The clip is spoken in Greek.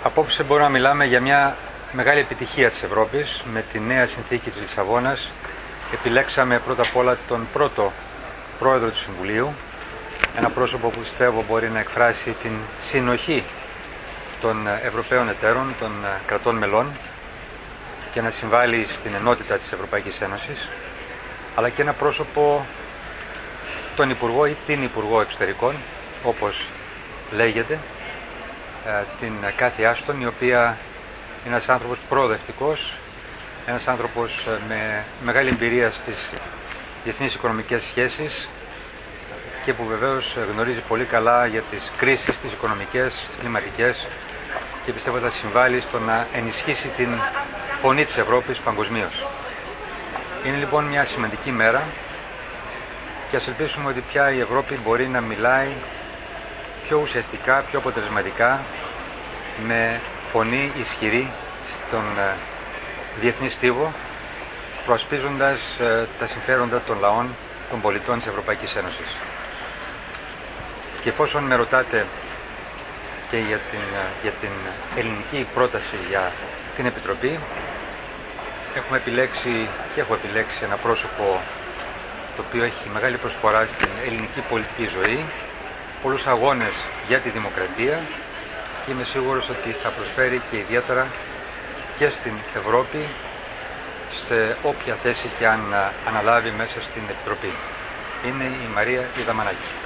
Απόψε μπορούμε να μιλάμε για μια μεγάλη επιτυχία της Ευρώπης. Με τη νέα συνθήκη της Λισαβόνας επιλέξαμε πρώτα απ' όλα τον πρώτο πρόεδρο του Συμβουλίου, ένα πρόσωπο που πιστεύω μπορεί να εκφράσει την συνοχή των Ευρωπαίων εταίρων, των κρατών μελών και να συμβάλλει στην ενότητα της Ευρωπαϊκής Ένωσης, αλλά και ένα πρόσωπο, τον Υπουργό ή την Υπουργό Εξωτερικών, όπως λέγεται, την Κάθι Άστον, η οποία είναι ένας άνθρωπος προοδευτικός, ένας άνθρωπος με μεγάλη εμπειρία στις διεθνείς οικονομικές σχέσεις και που βεβαίως γνωρίζει πολύ καλά για τις κρίσεις, τις οικονομικές, τις κλιματικές, και πιστεύω ότι θα συμβάλλει στο να ενισχύσει την φωνή της Ευρώπης παγκοσμίως. Είναι λοιπόν μια σημαντική μέρα και ας ελπίσουμε ότι πια η Ευρώπη μπορεί να μιλάει πιο ουσιαστικά, πιο αποτελεσματικά, με φωνή ισχυρή στον διεθνή στίβο, προασπίζοντας τα συμφέροντα των λαών, των πολιτών της Ευρωπαϊκής Ένωσης. Και εφόσον με ρωτάτε και για την ελληνική πρόταση για την Επιτροπή, έχω επιλέξει ένα πρόσωπο το οποίο έχει μεγάλη προσφορά στην ελληνική πολιτική ζωή, πολλούς αγώνες για τη δημοκρατία, και είμαι σίγουρος ότι θα προσφέρει και ιδιαίτερα και στην Ευρώπη, σε όποια θέση και αν αναλάβει μέσα στην Επιτροπή. Είναι η Μαρία Δαμανάκη.